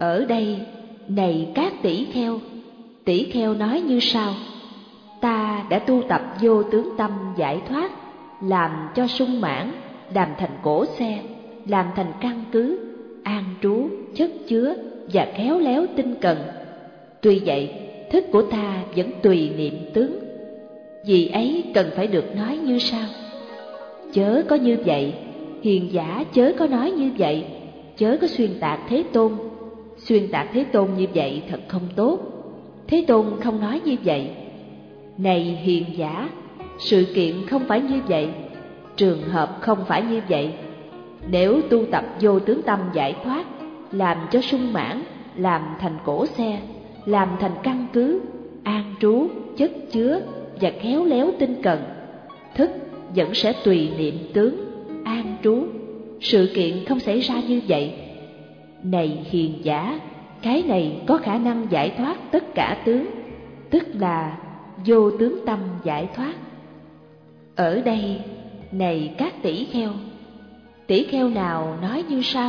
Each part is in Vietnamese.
Ở đây, này các tỷ kheo nói như sau: ta đã tu tập vô tướng tâm giải thoát, làm cho sung mãn, làm thành cỗ xe, làm thành căn cứ, an trú, chất chứa và khéo léo tinh cần. Tuy vậy, thức của ta vẫn tùy niệm tướng. Vì ấy cần phải được nói như sau: chớ có như vậy, hiền giả chớ có nói như vậy, chớ có xuyên tạc Thế Tôn. Xuyên tạc Thế Tôn như vậy thật không tốt. Thế Tôn không nói như vậy. Này hiền giả, sự kiện không phải như vậy, trường hợp không phải như vậy. Nếu tu tập vô tướng tâm giải thoát, làm cho sung mãn, làm thành cỗ xe, làm thành căn cứ, an trú, chất chứa và khéo léo tinh cần, thức vẫn sẽ tùy niệm tướng, an trú. Sự kiện không xảy ra như vậy. Này hiền giả, cái này có khả năng giải thoát tất cả tướng, tức là vô tướng tâm giải thoát. Ở đây, này các tỷ kheo nào nói như sau: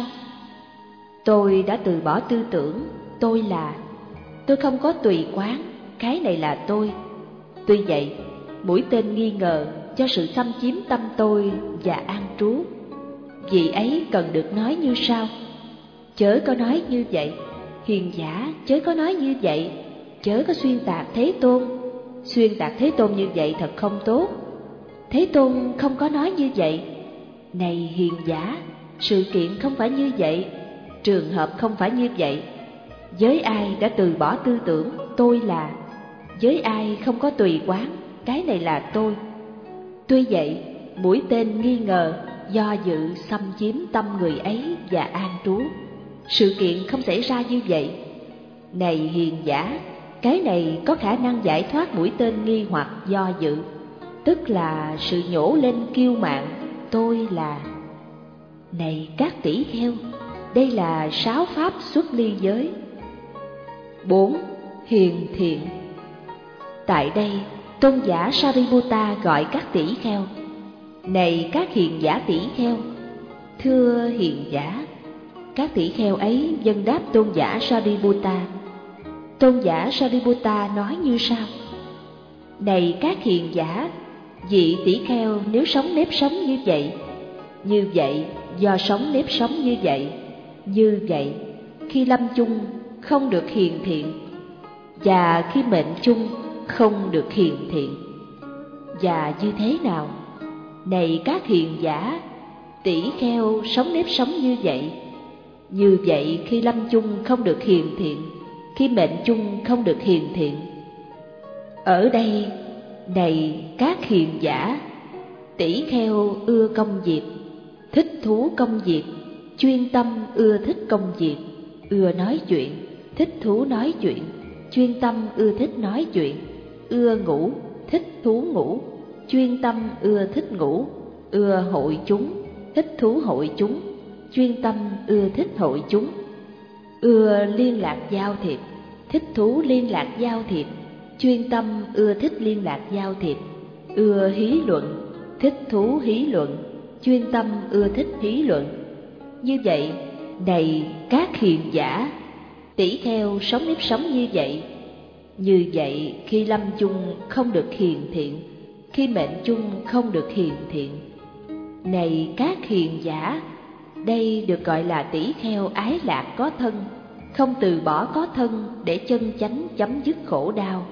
tôi đã từ bỏ tư tưởng tôi là, tôi không có tùy quán, cái này là tôi. Tuy vậy, mũi tên nghi ngờ cho sự xâm chiếm tâm tôi và an trú. Vì ấy cần được nói như sau: chớ có nói như vậy, hiền giả chớ có nói như vậy, chớ có xuyên tạc Thế Tôn. Xuyên tạc Thế Tôn như vậy thật không tốt. Thế Tôn không có nói như vậy. Này hiền giả, sự kiện không phải như vậy, trường hợp không phải như vậy. Với ai đã từ bỏ tư tưởng tôi là, với ai không có tùy quán, cái này là tôi. Tuy vậy, mũi tên nghi ngờ, do dự xâm chiếm tâm người ấy và an trú. Sự kiện không xảy ra như vậy. Này hiền giả, cái này có khả năng giải thoát mũi tên nghi hoặc do dự, tức là sự nhổ lên kiêu mạn tôi là. Này các tỷ kheo, đây là 6 pháp xuất ly giới. 4. Hiền thiện. Tại đây, tôn giả Sariputta gọi các tỷ kheo: này các hiền giả tỷ kheo. Thưa hiền giả. Các tỷ kheo ấy vâng đáp tôn giả Sariputta. Tôn giả Sariputta nói như sau: này các hiền giả, vị tỷ kheo nếu sống nếp sống như vậy do sống nếp sống như vậy, khi lâm chung không được hiền thiện, và khi mệnh chung không được hiền thiện. Và như thế nào? Này các hiền giả, tỷ kheo sống nếp sống như vậy khi lâm chung không được hiền thiện, khi mệnh chung không được hiền thiện. Ở đây, này các hiền giả, tỷ kheo ưa công việc, thích thú công việc, chuyên tâm ưa thích công việc, ưa nói chuyện, thích thú nói chuyện, chuyên tâm ưa thích nói chuyện, ưa ngủ, thích thú ngủ, chuyên tâm ưa thích ngủ, ưa hội chúng, thích thú hội chúng, chuyên tâm ưa thích hội chúng, ưa liên lạc giao thiệp, thích thú liên lạc giao thiệp, chuyên tâm ưa thích liên lạc giao thiệp, ưa hí luận, thích thú hí luận, chuyên tâm ưa thích hí luận. Như vậy, này các hiền giả, tỷ kheo sống nếp sống như vậy khi lâm chung không được hiền thiện, khi mệnh chung không được hiền thiện. Này các hiền giả, đây được gọi là tỷ kheo ái lạc có thân, không từ bỏ có thân để chân chánh chấm dứt khổ đau.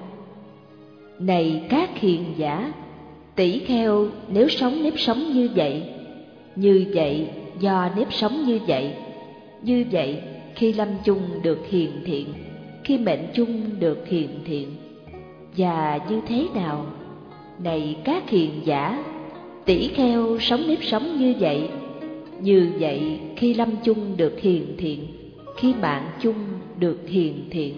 Này các hiền giả, tỷ kheo nếu sống nếp sống như vậy do nếp sống như vậy khi lâm chung được hiền thiện, khi mệnh chung được hiền thiện. Và như thế nào? Này các hiền giả, tỷ kheo sống nếp sống như vậy khi lâm chung được hiền thiện, khi mạng chung được hiền thiện.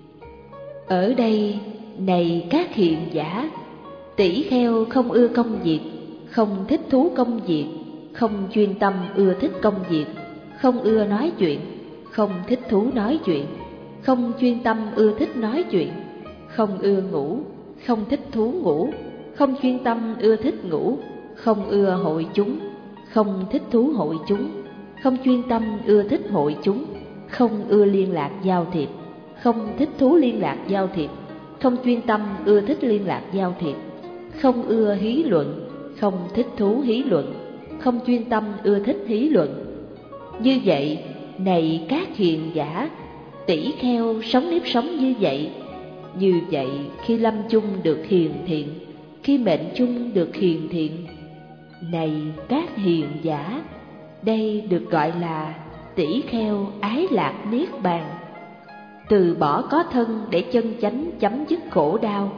Ở đây, này các hiền giả, tỷ kheo không ưa công việc, không thích thú công việc, không chuyên tâm ưa thích công việc, không ưa nói chuyện, không thích thú nói chuyện, không chuyên tâm ưa thích nói chuyện, không ưa ngủ, không thích thú ngủ, không chuyên tâm ưa thích ngủ, không ưa hội chúng, không thích thú hội chúng, không chuyên tâm ưa thích hội chúng, không ưa liên lạc giao thiệp, không thích thú liên lạc giao thiệp, không chuyên tâm ưa thích liên lạc giao thiệp, không ưa hí luận, không thích thú hí luận, không chuyên tâm ưa thích hí luận. Như vậy, này các hiền giả, tỷ kheo sống nếp sống như vậy. Như vậy, khi lâm chung được hiền thiện, khi mệnh chung được hiền thiện. Này các hiền giả, đây được gọi là tỷ kheo ái lạc niết bàn. Từ bỏ có thân để chân chánh chấm dứt khổ đau.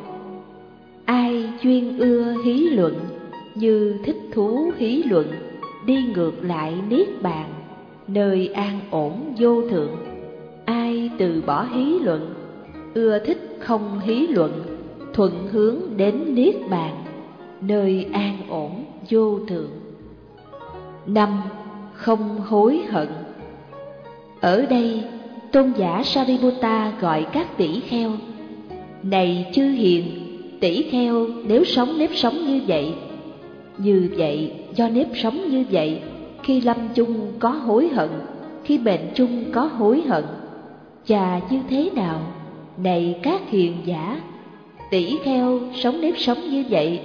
Ai chuyên ưa hí luận, như thích thú hí luận, đi ngược lại niết bàn, nơi an ổn vô thượng. Ai từ bỏ hí luận, ưa thích không hí luận, thuận hướng đến niết bàn, nơi an ổn vô thượng. 5. Không hối hận. Ở đây, tôn giả Sariputta gọi các tỷ kheo: này chư hiền, tỷ kheo nếu sống nếp sống như vậy, do nếp sống như vậy, khi lâm chung có hối hận, khi bệnh chung có hối hận. Chà, như thế nào? Này các hiền giả, tỷ kheo sống nếp sống như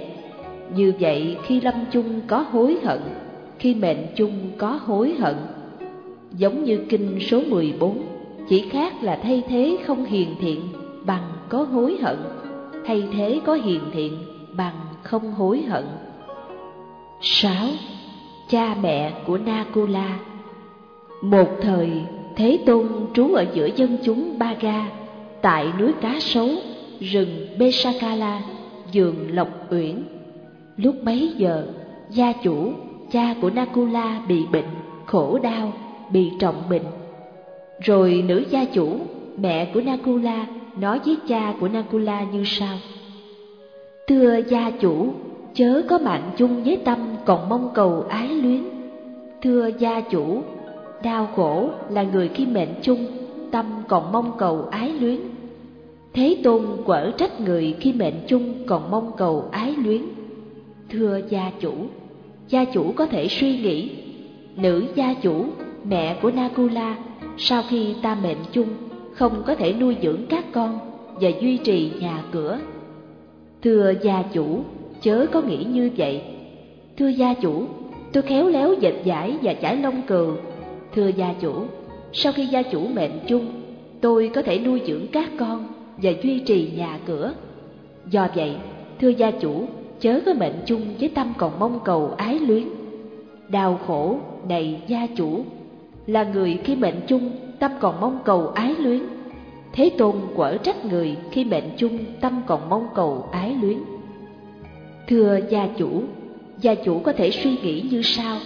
vậy khi lâm chung có hối hận, khi mệnh chung có hối hận. Giống như kinh số 14, chỉ khác là thay thế không hiền thiện bằng có hối hận, thay thế có hiền thiện bằng không hối hận. 6. Cha mẹ của Nakula. Một thời, Thế Tôn trú ở giữa dân chúng Baga, tại núi Cá Sấu, rừng Besakala, vườn Lộc Uyển. Lúc bấy giờ, gia chủ, cha của Nakula bị bệnh, khổ đau, bị trọng bệnh. Rồi nữ gia chủ, mẹ của Nakula, nói với cha của Nakula như sau: thưa gia chủ, chớ có mạng chung với tâm còn mong cầu ái luyến. Thưa gia chủ, đau khổ là người khi mệnh chung, tâm còn mong cầu ái luyến. Thế Tôn quở trách người khi mệnh chung còn mong cầu ái luyến. Thưa gia chủ có thể suy nghĩ: nữ gia chủ, mẹ của Nakula, sau khi ta mệnh chung, không có thể nuôi dưỡng các con và duy trì nhà cửa. Thưa gia chủ, chớ có nghĩ như vậy. Thưa gia chủ, tôi khéo léo dệt vải và chải lông cừu. Thưa gia chủ, sau khi gia chủ mệnh chung, tôi có thể nuôi dưỡng các con và duy trì nhà cửa. Do vậy, thưa gia chủ, chớ có mệnh chung với tâm còn mong cầu ái luyến. Đau khổ, này gia chủ, là người khi mệnh chung, tâm còn mong cầu ái luyến. Thế Tôn quở trách người khi mệnh chung, tâm còn mong cầu ái luyến. Thưa gia chủ có thể suy nghĩ như sau: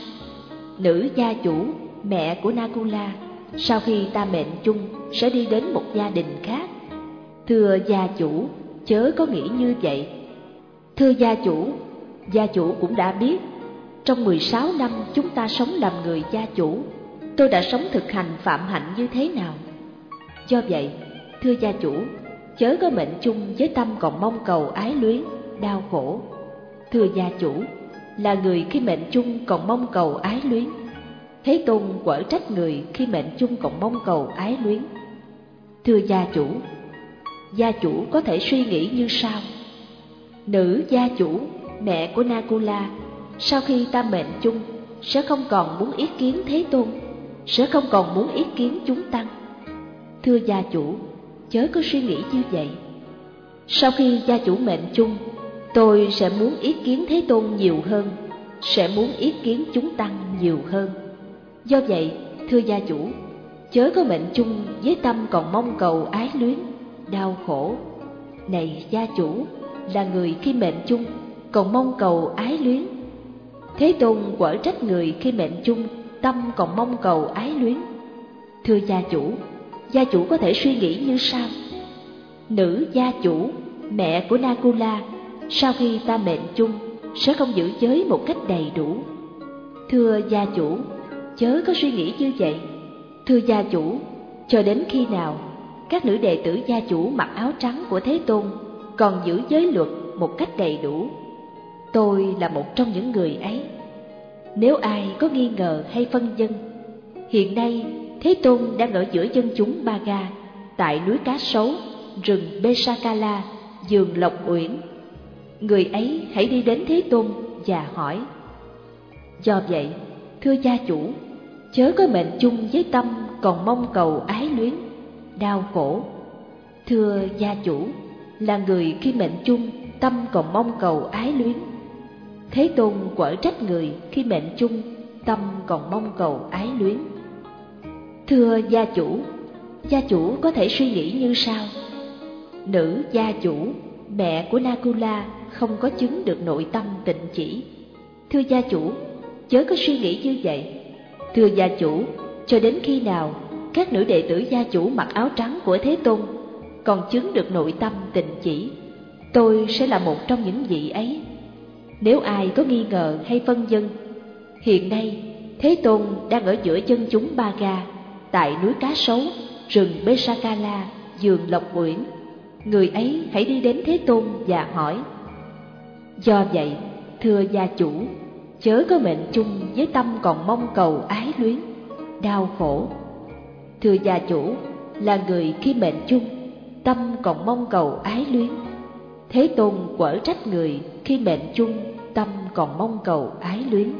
nữ gia chủ, mẹ của Nakula, sau khi ta mệnh chung, sẽ đi đến một gia đình khác. Thưa gia chủ, chớ có nghĩ như vậy. Thưa gia chủ cũng đã biết, trong 16 năm chúng ta sống làm người gia chủ, tôi đã sống thực hành phạm hạnh như thế nào. Do vậy, thưa gia chủ, chớ có mệnh chung với tâm còn mong cầu ái luyến, đau khổ. Thưa gia chủ, là người khi mệnh chung còn mong cầu ái luyến. Thế Tôn quở trách người khi mệnh chung còn mong cầu ái luyến. Thưa gia chủ có thể suy nghĩ như sau: nữ gia chủ, mẹ của Nakula, sau khi ta mệnh chung, sẽ không còn muốn ý kiến Thế Tôn, sẽ không còn muốn ý kiến chúng tăng. Thưa gia chủ, chớ có suy nghĩ như vậy. Sau khi gia chủ mệnh chung, tôi sẽ muốn ý kiến Thế Tôn nhiều hơn, sẽ muốn ý kiến chúng tăng nhiều hơn. Do vậy, thưa gia chủ, chớ có mệnh chung với tâm còn mong cầu ái luyến, đau khổ. Này gia chủ, là người khi mệnh chung còn mong cầu ái luyến. Thế Tôn quở trách người khi mệnh chung, tâm còn mong cầu ái luyến. Thưa gia chủ có thể suy nghĩ như sau: nữ gia chủ, mẹ của Nakula, sau khi ta mệnh chung, sẽ không giữ giới một cách đầy đủ. Thưa gia chủ, chớ có suy nghĩ như vậy. Thưa gia chủ, cho đến khi nào các nữ đệ tử gia chủ mặc áo trắng của Thế Tôn còn giữ giới luật một cách đầy đủ, tôi là một trong những người ấy. Nếu ai có nghi ngờ hay phân vân, hiện nay Thế Tôn đang ở giữa dân chúng Baga, tại núi Cá Sấu, rừng Besakala, vườn Lộc Uyển. Người ấy hãy đi đến Thế Tôn và hỏi: Do vậy, thưa gia chủ, chớ có mệnh chung với tâm còn mong cầu ái luyến, đau khổ. Thưa gia chủ, là người khi mệnh chung, tâm còn mong cầu ái luyến. Thế Tôn quở trách người khi mệnh chung, tâm còn mong cầu ái luyến. Thưa gia chủ có thể suy nghĩ như sau: Nữ gia chủ, mẹ của Nakula, không có chứng được nội tâm tịnh chỉ. Thưa gia chủ, chớ có suy nghĩ như vậy. Thưa gia chủ, cho đến khi nào các nữ đệ tử gia chủ mặc áo trắng của Thế Tôn còn chứng được nội tâm tịnh chỉ, tôi sẽ là một trong những vị ấy. Nếu ai có nghi ngờ hay phân vân, hiện nay Thế Tôn đang ở giữa dân chúng Baga, tại núi Cá Sấu, rừng Besakala, vườn Lộc Uyển. Người ấy hãy đi đến Thế Tôn và hỏi: Do vậy, thưa gia chủ, chớ có mệnh chung với tâm còn mong cầu ái luyến, đau khổ. Thưa gia chủ, là người khi mệnh chung, tâm còn mong cầu ái luyến. Thế Tôn quở trách người khi mệnh chung, tâm còn mong cầu ái luyến.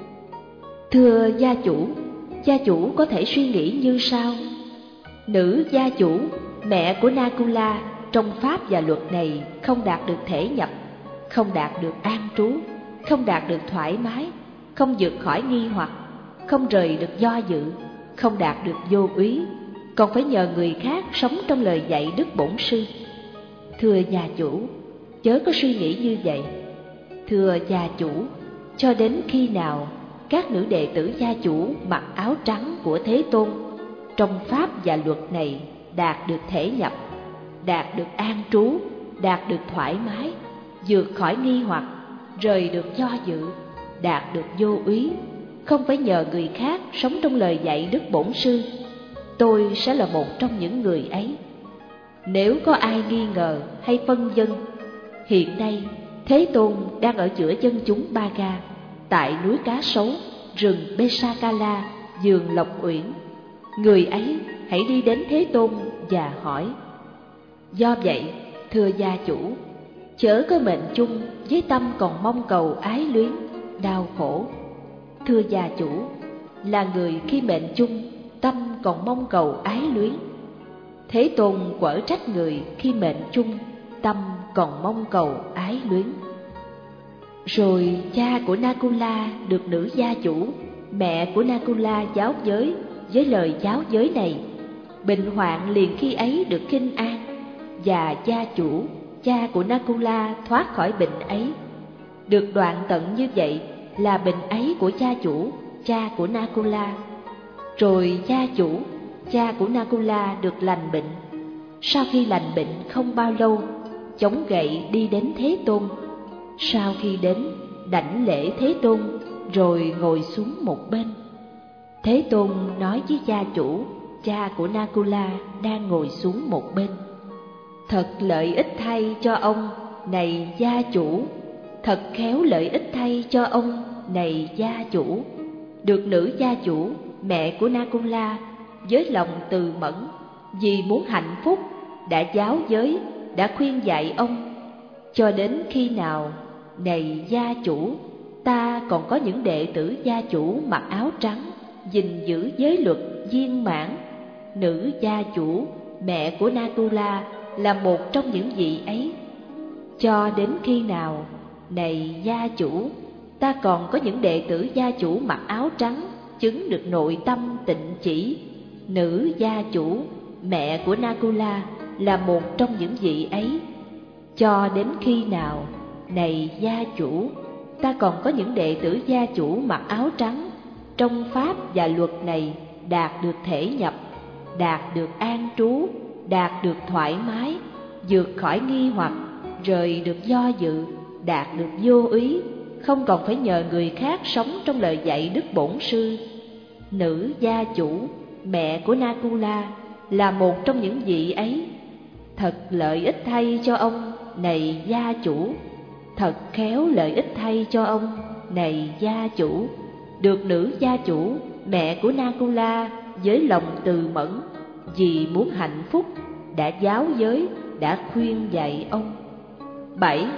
Thưa gia chủ có thể suy nghĩ như sau: Nữ gia chủ, mẹ của Nakula, trong pháp và luật này không đạt được thể nhập, không đạt được an trú, không đạt được thoải mái, không vượt khỏi nghi hoặc, không rời được do dự, không đạt được vô úy, còn phải nhờ người khác sống trong lời dạy Đức Bổn Sư. Thưa gia chủ, chớ có suy nghĩ như vậy. Thưa gia chủ, cho đến khi nào các nữ đệ tử gia chủ mặc áo trắng của Thế Tôn trong pháp và luật này đạt được thể nhập, đạt được an trú, đạt được thoải mái, vượt khỏi nghi hoặc, rời được do dự, đạt được vô úy, không phải nhờ người khác sống trong lời dạy Đức Bổn Sư, tôi sẽ là một trong những người ấy. Nếu có ai nghi ngờ hay phân vân, hiện nay Thế Tôn đang ở giữa dân chúng Baga, tại núi Cá Sấu, rừng Besakala, vườn Lộc Uyển. Người ấy hãy đi đến Thế Tôn và hỏi: Do vậy, thưa gia chủ, chớ có mệnh chung với tâm còn mong cầu ái luyến, đau khổ. Thưa gia chủ, là người khi mệnh chung, tâm còn mong cầu ái luyến. Thế Tôn quở trách người khi mệnh chung, tâm còn mong cầu ái luyến. Rồi cha của Nakula được nữ gia chủ, mẹ của Nakula giáo giới với lời giáo giới này. Bệnh hoạn liền khi ấy được khinh an, và gia chủ, cha của Nakula thoát khỏi bệnh ấy. Được đoạn tận như vậy là bệnh ấy của cha chủ, cha của Nakula. Rồi gia chủ, cha của Nakula được lành bệnh. Sau khi lành bệnh không bao lâu, chống gậy đi đến Thế Tôn. Sau khi đến, đảnh lễ Thế Tôn, rồi ngồi xuống một bên. Thế Tôn nói với gia chủ, cha của Nakula đang ngồi xuống một bên: Thật lợi ích thay cho ông, này gia chủ. Thật khéo lợi ích thay cho ông, này gia chủ. Được nữ gia chủ, mẹ của Nakula, với lòng từ mẫn, vì muốn hạnh phúc, đã giáo giới, đã khuyên dạy ông. Cho đến khi nào, này gia chủ, ta còn có những đệ tử gia chủ mặc áo trắng, gìn giữ giới luật viên mãn. Nữ gia chủ, mẹ của Nakula, là một trong những vị ấy. Cho đến khi nào, này gia chủ, ta còn có những đệ tử gia chủ mặc áo trắng, chứng được nội tâm tịnh chỉ. Nữ gia chủ, mẹ của Nakula, là một trong những vị ấy. Cho đến khi nào, này gia chủ, ta còn có những đệ tử gia chủ mặc áo trắng, trong pháp và luật này đạt được thể nhập, đạt được an trú, đạt được thoải mái, vượt khỏi nghi hoặc, rời được do dự, đạt được vô úy, không còn phải nhờ người khác sống trong lời dạy Đức Bổn Sư. Nữ gia chủ, mẹ của Nakula, là một trong những vị ấy. Thật lợi ích thay cho ông, này gia chủ. Thật khéo lợi ích thay cho ông, này gia chủ. Được nữ gia chủ, mẹ của Nakula, với lòng từ mẫn, vì muốn hạnh phúc, đã giáo giới, đã khuyên dạy ông. 7.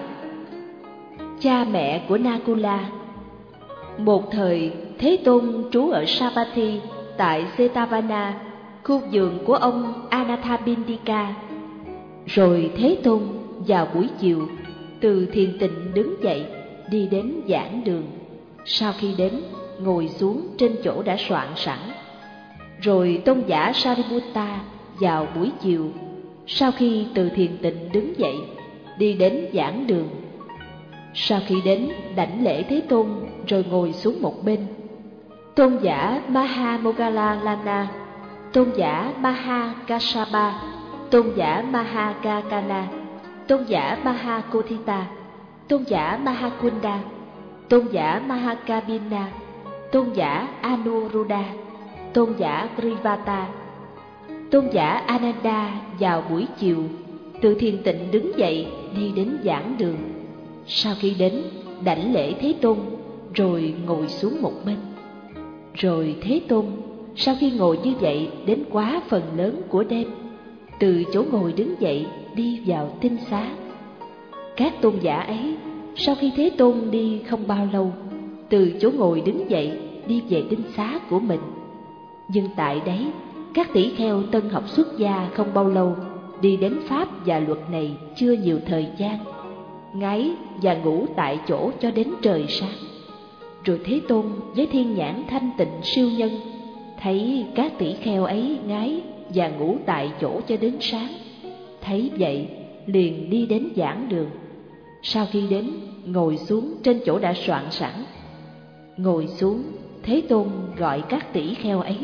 Cha mẹ của Nakula. Một thời, Thế Tôn trú ở Savatthi tại Jetavana, khu vườn của ông Anathapindika. Rồi Thế Tôn vào buổi chiều từ thiền tịnh đứng dậy, đi đến giảng đường. Sau khi đến, ngồi xuống trên chỗ đã soạn sẵn. Rồi tôn giả Sariputta vào buổi chiều, sau khi từ thiền tịnh đứng dậy, đi đến giảng đường. Sau khi đến, đảnh lễ Thế Tôn rồi ngồi xuống một bên. Tôn giả Mahamoggallana, tôn giả Mahakassapa, tôn giả Mahakakana, tôn giả Mahakothita, tôn giả Mahakunda, tôn giả Mahakabina, tôn giả Anuruddha, tôn giả Grivata, tôn giả Ananda vào buổi chiều từ thiền tịnh đứng dậy, đi đến giảng đường. Sau khi đến, đảnh lễ Thế Tôn rồi ngồi xuống một bên. Rồi Thế Tôn sau khi ngồi như vậy đến quá phần lớn của đêm, từ chỗ ngồi đứng dậy đi vào tinh xá. Các tôn giả ấy sau khi Thế Tôn đi không bao lâu, từ chỗ ngồi đứng dậy đi về tinh xá của mình. Nhưng tại đấy, các tỷ kheo tân học xuất gia không bao lâu, đi đến pháp và luật này chưa nhiều thời gian, ngáy và ngủ tại chỗ cho đến trời sáng. Rồi Thế Tôn với thiên nhãn thanh tịnh siêu nhân thấy các tỷ kheo ấy ngáy và ngủ tại chỗ cho đến sáng. Thấy vậy liền đi đến giảng đường. Sau khi đến, ngồi xuống trên chỗ đã soạn sẵn. Ngồi xuống, Thế Tôn gọi các tỷ kheo ấy: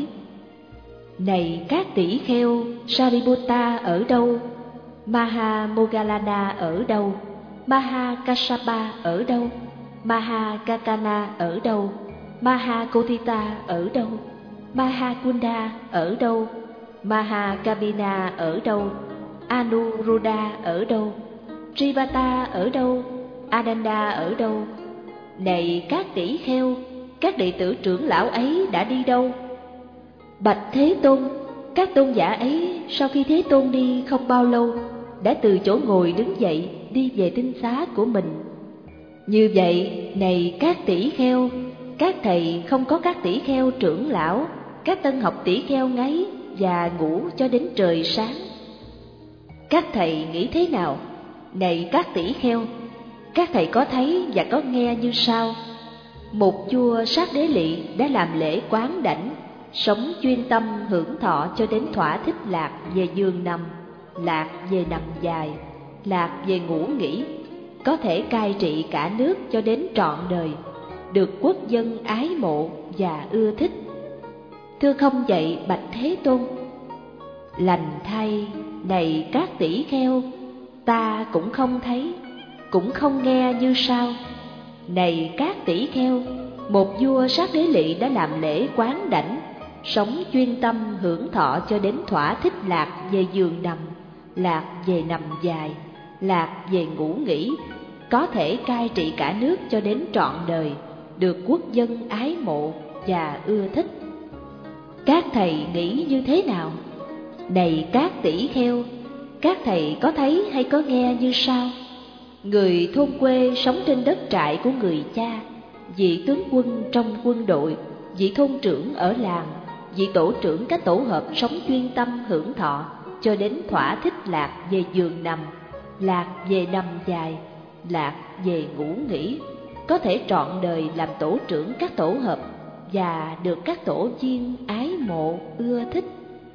Này các tỷ kheo, Sariputta ở đâu? Mahamoggallana ở đâu? Mahakassapa ở đâu? Mahakakana ở đâu? Mahakothita ở đâu? Mahakunda ở đâu? Mahakabina ở đâu? Anuruddha ở đâu? Grivata ở đâu? Ananda ở đâu? Này các tỷ kheo, các đệ tử trưởng lão ấy đã đi đâu? Bạch Thế Tôn, các tôn giả ấy sau khi Thế Tôn đi không bao lâu, đã từ chỗ ngồi đứng dậy đi về tinh xá của mình. Như vậy, này các tỷ kheo, các thầy không có các tỷ kheo trưởng lão, các tân học tỷ kheo ngáy và ngủ cho đến trời sáng. Các thầy nghĩ thế nào? Này các tỷ kheo, các thầy có thấy và có nghe như sau. Một vua Sát Đế Lị đã làm lễ quán đảnh, sống chuyên tâm hưởng thọ cho đến thỏa thích lạc về giường nằm, lạc về nằm dài, lạc về ngủ nghỉ, có thể cai trị cả nước cho đến trọn đời, được quốc dân ái mộ và ưa thích. Thưa không vậy bạch Thế Tôn? Lành thay, này các tỷ kheo, ta cũng không thấy, cũng không nghe như sau. Này các tỷ kheo, một vua Sát Đế Lị đã làm lễ quán đảnh, sống chuyên tâm hưởng thọ cho đến thỏa thích lạc về giường nằm, lạc về nằm dài, lạc về ngủ nghỉ, có thể cai trị cả nước cho đến trọn đời, được quốc dân ái mộ và ưa thích. Các thầy nghĩ như thế nào? Này các tỷ kheo, các thầy có thấy hay có nghe như sau. Người thôn quê sống trên đất trại của người cha, vị tướng quân trong quân đội, vị thôn trưởng ở làng, vị tổ trưởng các tổ hợp sống chuyên tâm hưởng thọ cho đến thỏa thích lạc về giường nằm, lạc về nằm dài, lạc về ngủ nghỉ, có thể trọn đời làm tổ trưởng các tổ hợp và được các tổ viên ái mộ ưa thích.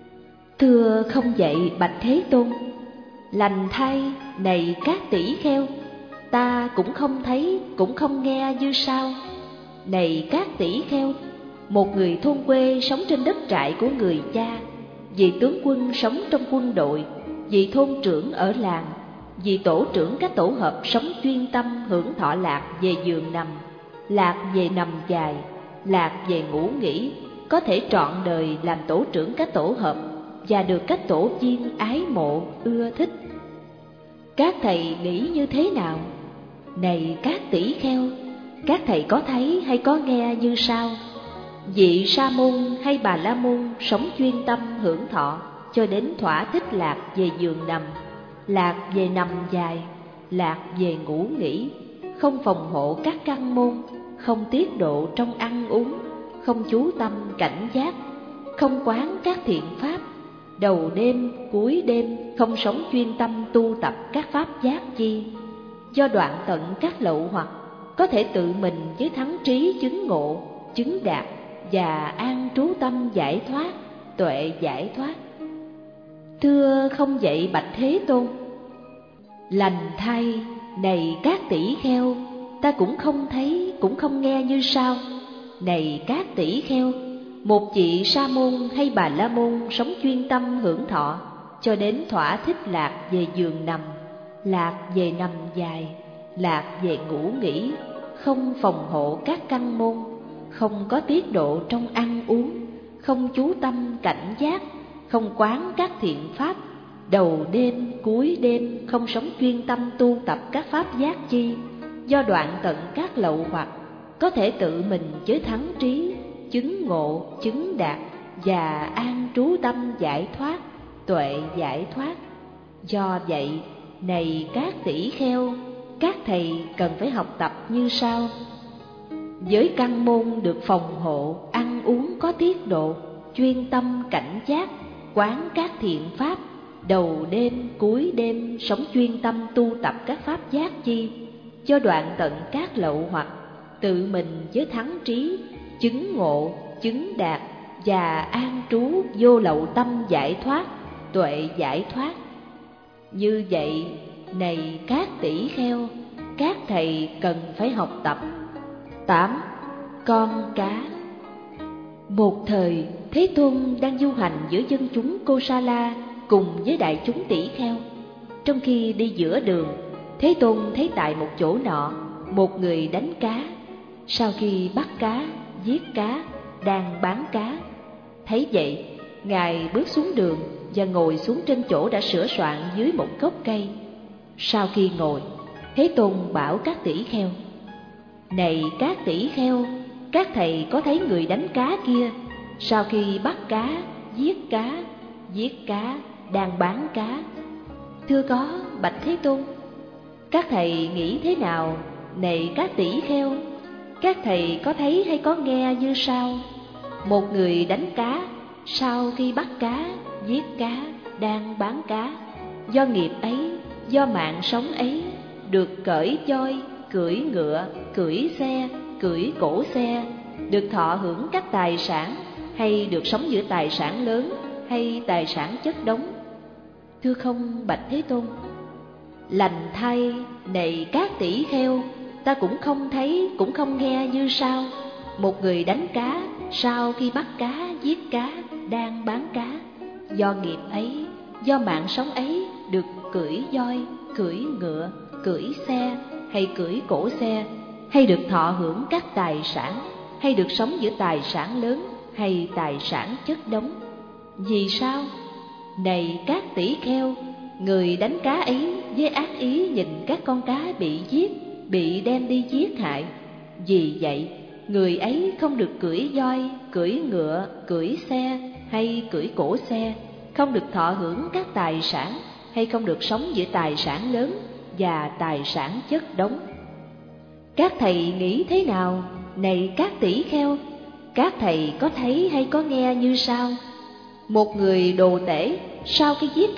Thưa không vậy bạch Thế Tôn? Lành thay, này các tỷ kheo, ta cũng không thấy, cũng không nghe như sau. Này các tỷ kheo, một người thôn quê sống trên đất trại của người cha, vị tướng quân sống trong quân đội, vị thôn trưởng ở làng, vị tổ trưởng các tổ hợp sống chuyên tâm hưởng thọ lạc về giường nằm, lạc về nằm dài, lạc về ngủ nghỉ, có thể trọn đời làm tổ trưởng các tổ hợp và được các tổ viên ái mộ ưa thích. Các thầy nghĩ như thế nào? Này các tỷ kheo, các thầy có thấy hay có nghe như sau. Vị Sa môn hay Bà La môn sống chuyên tâm hưởng thọ cho đến thỏa thích lạc về giường nằm, lạc về nằm dài, lạc về ngủ nghỉ, không phòng hộ các căn môn, không tiết độ trong ăn uống, không chú tâm cảnh giác, không quán các thiện pháp, đầu đêm cuối đêm không sống chuyên tâm tu tập các pháp giác chi. Do đoạn tận các lậu hoặc, có thể tự mình với thắng trí chứng ngộ, chứng đạt và an trú tâm giải thoát, tuệ giải thoát. Thưa không vậy bạch Thế Tôn. Lành thay, này các tỷ kheo, ta cũng không thấy, cũng không nghe như sau. Này các tỷ kheo, một vị Sa môn hay Bà La môn sống chuyên tâm hưởng thọ cho đến thỏa thích lạc về giường nằm, lạc về nằm dài, lạc về ngủ nghỉ, không phòng hộ các căn môn, không có tiết độ trong ăn uống, không chú tâm cảnh giác, không quán các thiện pháp, đầu đêm cuối đêm không sống chuyên tâm tu tập các pháp giác chi. Do đoạn tận các lậu hoặc, có thể tự mình với thắng trí chứng ngộ, chứng đạt và an trú tâm giải thoát, tuệ giải thoát. Do vậy, này các tỷ kheo, các thầy cần phải học tập như sau. Với căn môn được phòng hộ, ăn uống có tiết độ, chuyên tâm cảnh giác, quán các thiện pháp, đầu đêm cuối đêm sống chuyên tâm tu tập các pháp giác chi. Do đoạn tận các lậu hoặc, tự mình với thắng trí chứng ngộ, chứng đạt và an trú vô lậu tâm giải thoát, tuệ giải thoát. Như vậy, này các tỷ kheo, các thầy cần phải học tập. 8. Con cá. Một thời, Thế Tôn đang du hành giữa dân chúng Kosala cùng với đại chúng tỷ kheo. Trong khi đi giữa đường, Thế Tôn thấy tại một chỗ nọ một người đánh cá. Sau khi bắt cá, giết cá, đang bán cá. Thấy vậy, Ngài bước xuống đường và ngồi xuống trên chỗ đã sửa soạn dưới một gốc cây. Sau khi ngồi, Thế Tôn bảo các tỷ kheo: Này các tỷ kheo, các thầy có thấy người đánh cá kia sau khi bắt cá, giết cá, đang bán cá? Thưa có, bạch Thế Tôn. Các thầy nghĩ thế nào, này các tỷ kheo? Các thầy có thấy hay có nghe như sau. Một người đánh cá, sau khi bắt cá, giết cá, đang bán cá. Do nghiệp ấy, do mạng sống ấy, được cởi voi, cưỡi ngựa, cưỡi xe, cưỡi cổ xe, được thọ hưởng các tài sản, hay được sống giữa tài sản lớn, hay tài sản chất đống? Thưa không, bạch Thế Tôn. Lành thay, này các tỷ kheo, ta cũng không thấy, cũng không nghe như sau. Một người đánh cá, sau khi bắt cá, giết cá, đang bán cá. Do nghiệp ấy, do mạng sống ấy, được cưỡi voi, cưỡi ngựa, cưỡi xe, hay cưỡi cổ xe, hay được thọ hưởng các tài sản, hay được sống giữa tài sản lớn, hay tài sản chất đống. Vì sao? Này các tỷ kheo, người đánh cá ấy với ác ý nhìn các con cá bị giết, bị đem đi giết hại. Vì vậy, người ấy không được cưỡi voi, cưỡi ngựa, cưỡi xe, hay cưỡi cổ xe, không được thọ hưởng các tài sản, hay không được sống giữa tài sản lớn và tài sản chất đống. Các thầy nghĩ thế nào, này các tỷ kheo? Các thầy có thấy hay có nghe như sau. Một người đồ tể, sau khi giết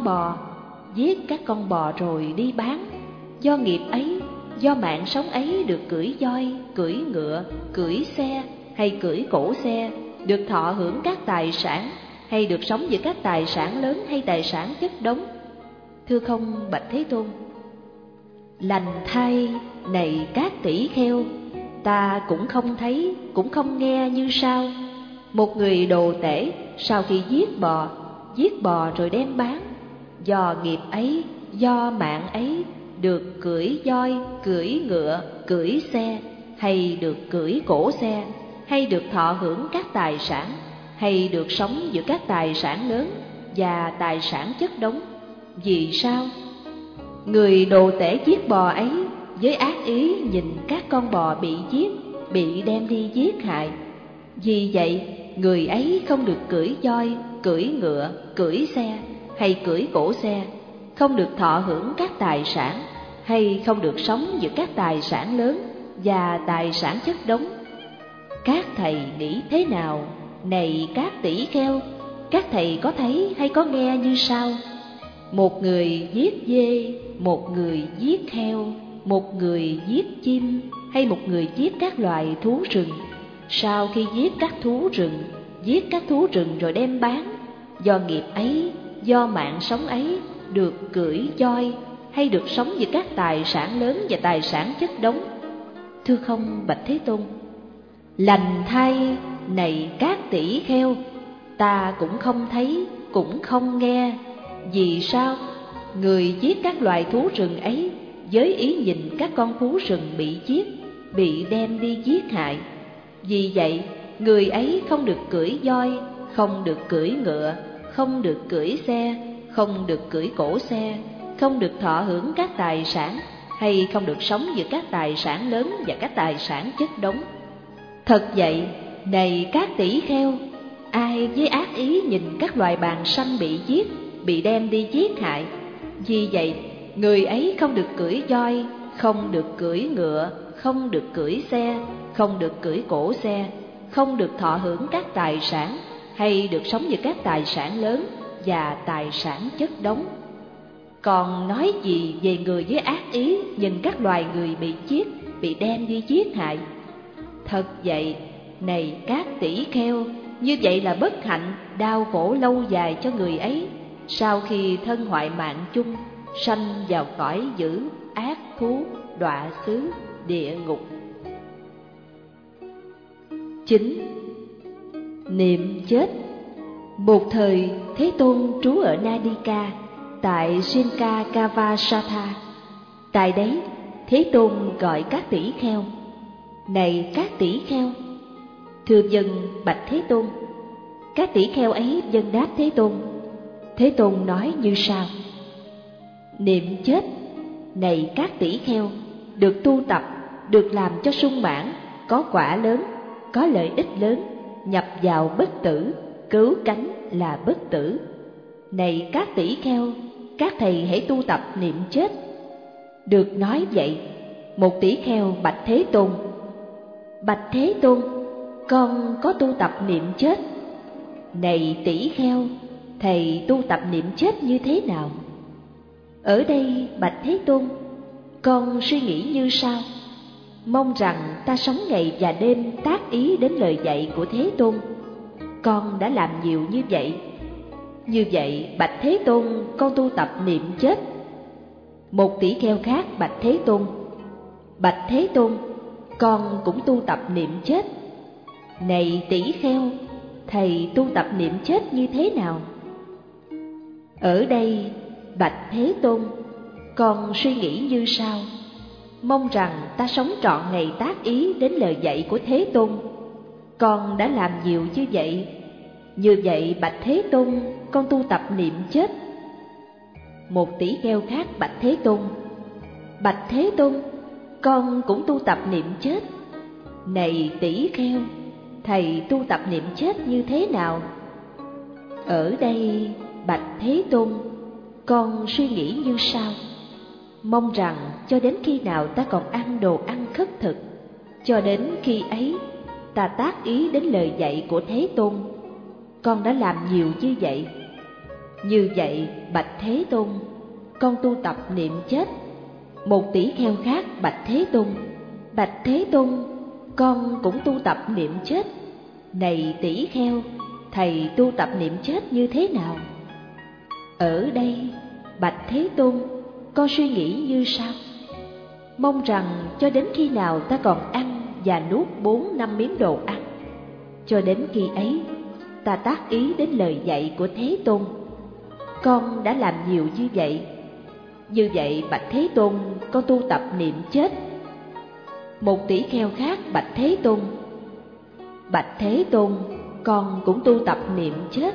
các con bò rồi đi bán. Do nghiệp ấy, do mạng sống ấy, được cưỡi voi, cưỡi ngựa, cưỡi xe, hay cưỡi cổ xe, được thọ hưởng các tài sản, hay được sống giữa các tài sản lớn, hay tài sản chất đống? Thưa không, bạch Thế Tôn. Lành thay, này các tỷ kheo, ta cũng không thấy, cũng không nghe như sau. Một người đồ tể, sau khi giết bò rồi đem bán. Do nghiệp ấy, do mạng ấy, được cưỡi voi, cưỡi ngựa, cưỡi xe, hay được cưỡi cổ xe, hay được thọ hưởng các tài sản, hay được sống giữa các tài sản lớn và tài sản chất đống. Vì sao? Người đồ tể giết bò ấy với ác ý nhìn các con bò bị giết, bị đem đi giết hại. Vì vậy, người ấy không được cưỡi voi, cưỡi ngựa, cưỡi xe hay cưỡi cỗ xe, không được thọ hưởng các tài sản, hay không được sống giữa các tài sản lớn và tài sản chất đống. Các thầy nghĩ thế nào, này các tỷ kheo? Các thầy có thấy hay có nghe như sau: một người giết dê, một người giết heo, một người giết chim, hay một người giết các loài thú rừng. Sau khi giết các thú rừng rồi đem bán, do nghiệp ấy, do mạng sống ấy, được cưỡi voi, hay được sống với các tài sản lớn và tài sản chất đống. Thưa không, bạch Thế Tôn. Lành thay, này các tỷ kheo, ta cũng không thấy, cũng không nghe. Vì sao? Người giết các loài thú rừng ấy với ý nhìn các con thú rừng bị giết, bị đem đi giết hại. Vì vậy, người ấy không được cưỡi voi, không được cưỡi ngựa, không được cưỡi xe, không được cưỡi cỗ xe, không được thọ hưởng các tài sản, hay không được sống giữa các tài sản lớn và các tài sản chất đống. Thật vậy, này các tỷ kheo, ai với ác ý nhìn các loài bàng sanh bị giết, bị đem đi giết hại, vì vậy người ấy không được cưỡi voi, không được cưỡi ngựa, không được cưỡi xe, không được cưỡi cỗ xe, không được thọ hưởng các tài sản, hay được sống với các tài sản lớn và tài sản chất đống. Còn nói gì về người với ác ý nhìn các loài người bị giết, bị đem đi giết hại? Thật vậy, này các tỷ kheo, như vậy là bất hạnh, đau khổ lâu dài cho người ấy, sau khi thân hoại mạng chung, sanh vào cõi dữ, ác thú, đọa xứ, địa ngục. 9. Niệm chết. Một thời, Thế Tôn trú ở Nadika, tại Sinkakavasatha. Tại đấy, Thế Tôn gọi các tỷ kheo: này các tỷ kheo. Thưa vâng, bạch Thế Tôn. Các tỷ kheo ấy vâng đáp Thế Tôn. Thế Tôn nói như sau: niệm chết, này các tỷ kheo, được tu tập, được làm cho sung mãn, có quả lớn, có lợi ích lớn, nhập vào bất tử, cứu cánh là bất tử. Này các tỷ kheo, các thầy hãy tu tập niệm chết. Được nói vậy, một tỷ kheo bạch Thế Tôn: bạch Thế Tôn, con có tu tập niệm chết. Này tỷ kheo, thầy tu tập niệm chết như thế nào? Ở đây, bạch Thế Tôn, con suy nghĩ như sau: mong rằng ta sống ngày và đêm tác ý đến lời dạy của Thế Tôn. Con đã làm nhiều như vậy. Như vậy, bạch Thế Tôn, con tu tập niệm chết. Một tỷ kheo khác bạch Thế Tôn: bạch Thế Tôn, con cũng tu tập niệm chết. Này tỷ kheo, thầy tu tập niệm chết như thế nào? Ở đây, bạch Thế Tôn, con suy nghĩ như sau: mong rằng ta sống trọn ngày tác ý đến lời dạy của Thế Tôn. Con đã làm nhiều như vậy. Như vậy, bạch Thế Tôn, con tu tập niệm chết. Một tỷ kheo khác bạch Thế Tôn: bạch Thế Tôn, con cũng tu tập niệm chết. Này tỷ kheo, thầy tu tập niệm chết như thế nào? Ở đây, bạch Thế Tôn, con suy nghĩ như sau: mong rằng cho đến khi nào ta còn ăn đồ ăn khất thực, cho đến khi ấy ta tác ý đến lời dạy của Thế Tôn. Con đã làm nhiều như vậy. Như vậy, bạch Thế Tôn, con tu tập niệm chết. Một tỷ kheo khác bạch Thế Tôn: bạch Thế Tôn, con cũng tu tập niệm chết. Này tỷ kheo, thầy tu tập niệm chết như thế nào? Ở đây, bạch Thế Tôn, con suy nghĩ như sau: mong rằng cho đến khi nào ta còn ăn và nuốt 4-5 miếng đồ ăn, cho đến khi ấy ta tác ý đến lời dạy của Thế Tôn. Con đã làm nhiều như vậy. Như vậy, bạch Thế Tôn, con tu tập niệm chết. Một tỷ kheo khác bạch Thế Tôn: bạch Thế Tôn, con cũng tu tập niệm chết.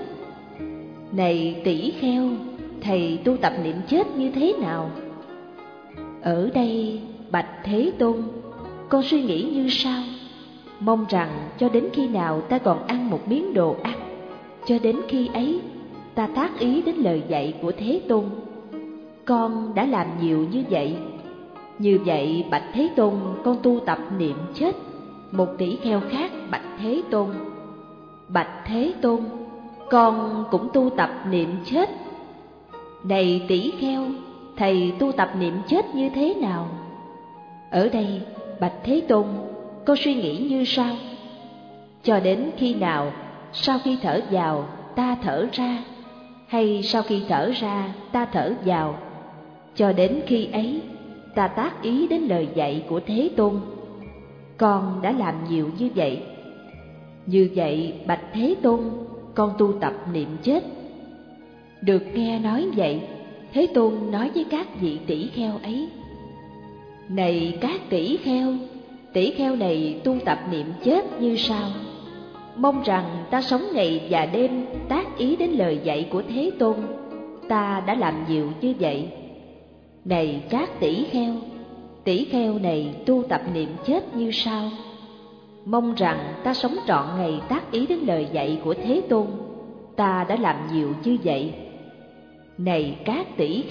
Này tỷ kheo, thầy tu tập niệm chết như thế nào? Ở đây, bạch Thế Tôn, con suy nghĩ như sau: mong rằng cho đến khi nào ta còn ăn một miếng đồ ăn, cho đến khi ấy ta tác ý đến lời dạy của Thế Tôn. Con đã làm nhiều như vậy. Như vậy bạch Thế Tôn, con tu tập niệm chết. Một tỷ kheo khác bạch Thế Tôn: bạch Thế Tôn, con cũng tu tập niệm chết. Này tỷ kheo, thầy tu tập niệm chết như thế nào? Ở đây bạch Thế Tôn, con suy nghĩ như sau: cho đến khi nào sau khi thở vào ta thở ra, hay sau khi thở ra ta thở vào, cho đến khi ấy ta tác ý đến lời dạy của Thế Tôn. Con đã làm nhiều như vậy. Như vậy bạch Thế Tôn, con tu tập niệm chết. Được nghe nói vậy, Thế Tôn nói với các vị tỷ kheo ấy: này các tỷ kheo này tu tập niệm chết như sau: mong rằng ta sống ngày và đêm tác ý đến lời dạy của Thế Tôn. Ta đã làm nhiều như vậy. Này các tỷ kheo này tu tập niệm chết như sau: mong rằng ta sống trọn ngày tác ý đến lời dạy của Thế Tôn. Ta đã làm nhiều như vậy. Này các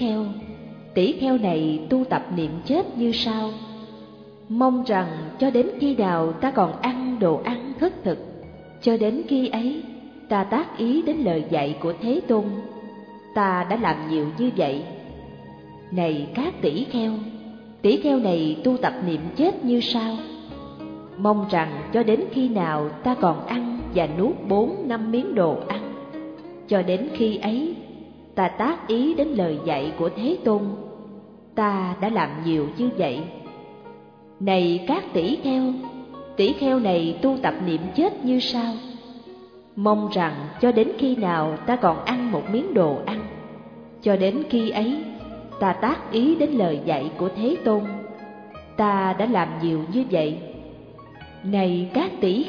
tỷ kheo này tu tập niệm chết như sau: mong rằng cho đến khi nào ta còn ăn đồ ăn khất thực, cho đến khi ấy ta tác ý đến lời dạy của Thế Tôn. Ta đã làm nhiều như vậy. Này các tỷ kheo này tu tập niệm chết như sau: mong rằng cho đến khi nào ta còn ăn và nuốt 4-5 miếng đồ ăn, cho đến khi ấy ta tác ý đến lời dạy của Thế Tôn. Ta đã làm nhiều như vậy. Này các tỷ kheo này tu tập niệm chết như sau: mong rằng cho đến khi nào ta còn ăn một miếng đồ ăn, cho đến khi ấy ta tác ý đến lời dạy của Thế Tôn. Ta đã làm nhiều như vậy. Này các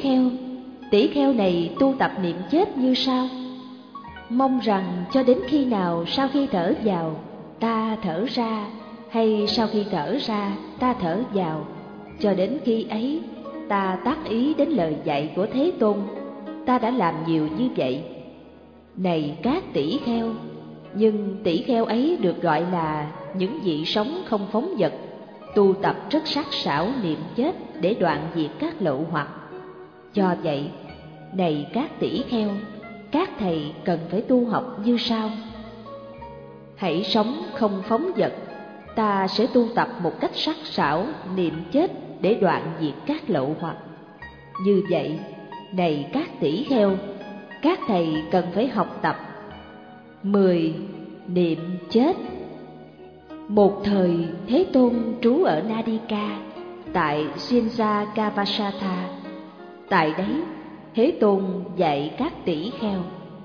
tỷ kheo này tu tập niệm chết như sau: mong rằng cho đến khi nào sau khi thở vào ta thở ra, hay sau khi thở ra ta thở vào, cho đến khi ấy ta tác ý đến lời dạy của Thế Tôn. Ta đã làm nhiều như vậy. Này các tỷ kheo, nhưng tỷ kheo ấy được gọi là những vị sống không phóng dật, tu tập rất sắc sảo niệm chết để đoạn diệt các lậu hoặc. Do vậy, này các tỷ kheo, các thầy cần phải tu học như sau: hãy sống không phóng dật, ta sẽ tu tập một cách sắc sảo niệm chết để đoạn diệt các lậu hoặc. Như vậy, này các tỷ kheo, các thầy cần phải học tập. 10. Niệm chết. Một thời Thế Tôn trú ở Nadika, tại Sinjakavasatha. Tại đấy, Thế Tôn dạy các tỷ kheo: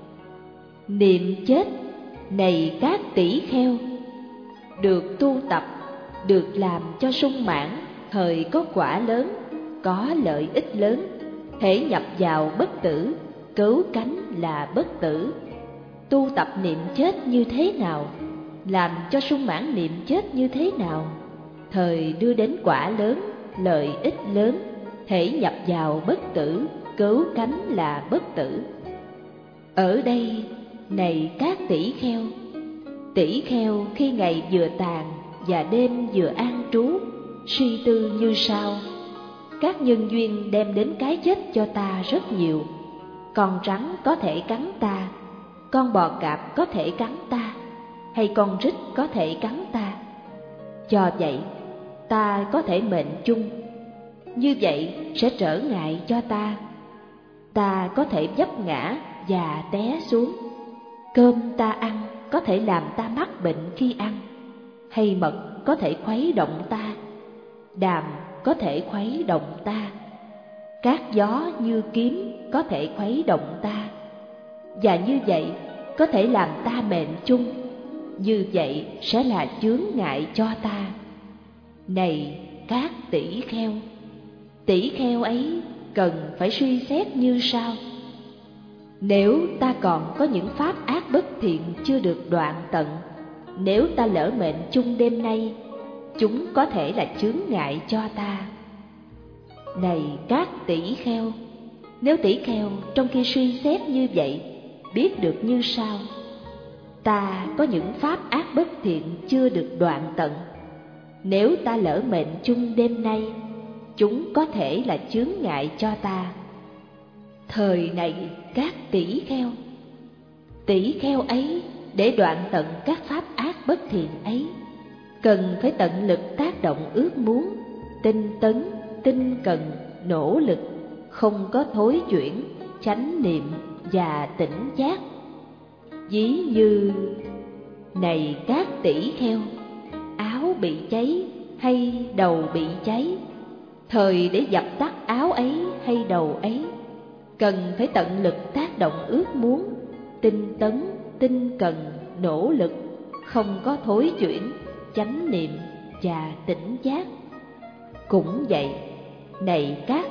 niệm chết, này các tỷ kheo, được tu tập, được làm cho sung mãn, thời có quả lớn, có lợi ích lớn, hễ nhập vào bất tử, cứu cánh là bất tử. Tu tập niệm chết như thế nào? Làm cho sung mãn niệm chết như thế nào? Thời đưa đến quả lớn, lợi ích lớn, hễ nhập vào bất tử, cứu cánh là bất tử. Ở đây, này các tỷ kheo khi ngày vừa tàn và đêm vừa an trú, suy tư như sau: các nhân duyên đem đến cái chết cho ta rất nhiều. Con rắn có thể cắn ta, con bò cạp có thể cắn ta, hay con rít có thể cắn ta. Do vậy, ta có thể mệnh chung. Như vậy sẽ trở ngại cho ta. Ta có thể vấp ngã và té xuống. Cơm ta ăn có thể làm ta mắc bệnh khi ăn, hay mật có thể khuấy động ta, đàm có thể khuấy động ta, các gió như kiếm có thể khuấy động ta. Và như vậy có thể làm ta mệnh chung. Như vậy sẽ là chướng ngại cho ta. Này các tỷ kheo ấy cần phải suy xét như sau: nếu ta còn có những pháp ác bất thiện chưa được đoạn tận, nếu ta lỡ mệnh chung đêm nay, chúng có thể là chướng ngại cho ta. Này các tỷ kheo, nếu tỷ kheo trong khi suy xét như vậy biết được như sau: ta có những pháp ác bất thiện chưa được đoạn tận. Nếu ta lỡ mệnh chung đêm nay, chúng có thể là chướng ngại cho ta. Thời này các tỷ kheo ấy để đoạn tận các pháp ác bất thiện ấy, cần phải tận lực tác động ước muốn, tinh tấn, tinh cần, nỗ lực, không có thối chuyển, chánh niệm và tỉnh giác. Ví như: này các tỷ kheo, áo bị cháy hay đầu bị cháy, thời để dập tắt áo ấy hay đầu ấy, cần phải tận lực tác động ước muốn, tinh tấn, tinh cần, nỗ lực, không có thối chuyển, chánh niệm và tỉnh giác. Cũng vậy, này các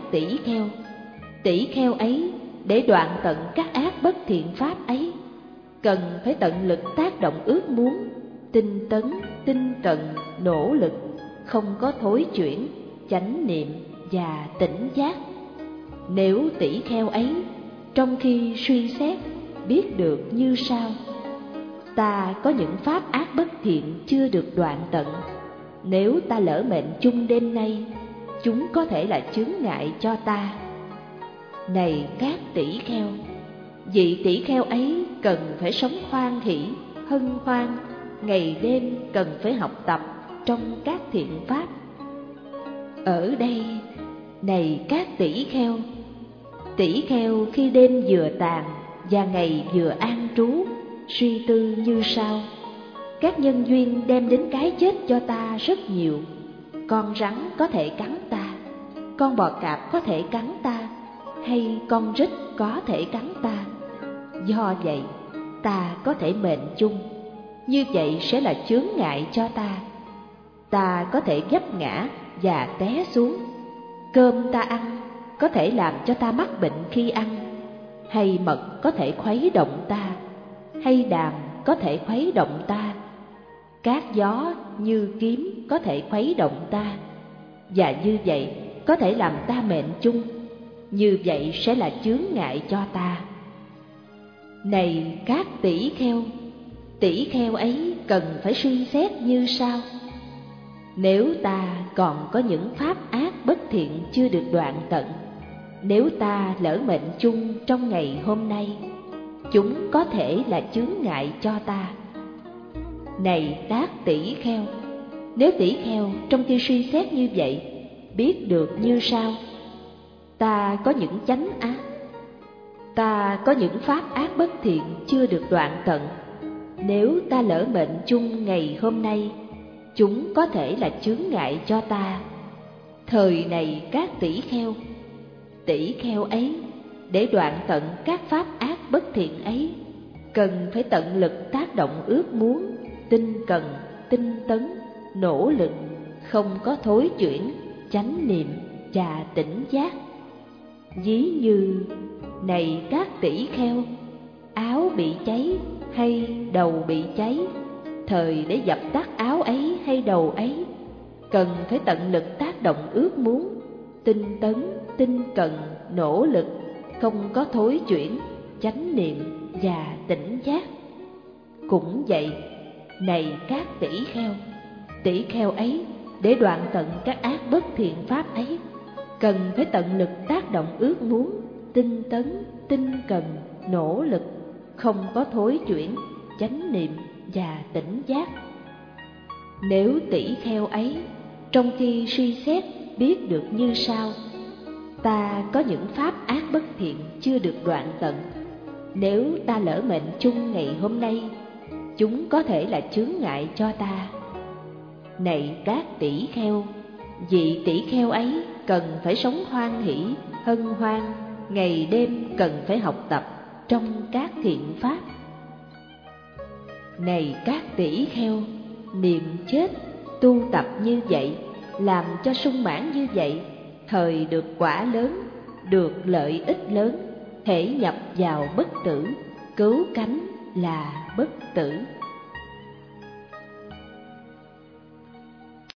tỷ kheo ấy để đoạn tận các ác bất thiện pháp ấy, cần phải tận lực tác động ước muốn, tinh tấn, tinh cần, nỗ lực, không có thối chuyển, chánh niệm và tỉnh giác. Nếu tỷ kheo ấy trong khi suy xét biết được như sau: ta có những pháp ác bất thiện chưa được đoạn tận. Nếu ta lỡ mệnh chung đêm nay, chúng có thể là chướng ngại cho ta. Này các tỷ kheo, vị tỷ kheo ấy cần phải sống hoan hỷ, hân hoan, ngày đêm cần phải học tập trong các thiện pháp. Ở đây, này các tỷ kheo khi đêm vừa tàn và ngày vừa an trú, suy tư như sau: các nhân duyên đem đến cái chết cho ta rất nhiều. Con rắn có thể cắn ta, con bò cạp có thể cắn ta, hay con rít có thể cắn ta. Do vậy, ta có thể mệnh chung, như vậy sẽ là chướng ngại cho ta. Ta có thể vấp ngã và té xuống. Cơm ta ăn có thể làm cho ta mắc bệnh khi ăn, hay mật có thể khuấy động ta, hay đàm có thể khuấy động ta. Các gió như kiếm có thể khuấy động ta, và như vậy có thể làm ta mệnh chung, như vậy sẽ là chướng ngại cho ta. Này các tỷ kheo ấy cần phải suy xét như sau: nếu ta còn có những pháp ác bất thiện chưa được đoạn tận, nếu ta lỡ mệnh chung trong ngày hôm nay, chúng có thể là chướng ngại cho ta. Này các tỷ kheo, nếu tỷ kheo trong khi suy xét như vậy biết được như sau: ta có những chánh ác, ta có những pháp ác bất thiện chưa được đoạn tận. Nếu ta lỡ mệnh chung ngày hôm nay, chúng có thể là chướng ngại cho ta. Thời này các tỷ kheo ấy để đoạn tận các pháp ác bất thiện ấy, cần phải tận lực tác động ước muốn, tinh cần, tinh tấn, nỗ lực, không có thối chuyển, chánh niệm và tỉnh giác. Ví như: này các tỷ kheo, áo bị cháy hay đầu bị cháy, thời để dập tắt áo ấy hay đầu ấy, cần phải tận lực tác động ước muốn, tinh tấn, tinh cần, nỗ lực, không có thối chuyển, chánh niệm và tỉnh giác. Cũng vậy, này các tỷ kheo ấy để đoạn tận các ác bất thiện pháp ấy, cần phải tận lực tác động ước muốn, tinh tấn, tinh cần, nỗ lực, không có thối chuyển, chánh niệm và tỉnh giác. Nếu tỷ kheo ấy trong khi suy xét biết được như sau: ta có những pháp ác bất thiện chưa được đoạn tận. Nếu ta lỡ mệnh chung ngày hôm nay, chúng có thể là chướng ngại cho ta. Này các tỷ kheo, vị tỷ kheo ấy cần phải sống hoan hỷ, hân hoan, ngày đêm cần phải học tập trong các thiện pháp. Này các tỷ kheo, niệm chết, tu tập như vậy, làm cho sung mãn như vậy, thời được quả lớn, được lợi ích lớn, thể nhập vào bất tử, cứu cánh là bất tử.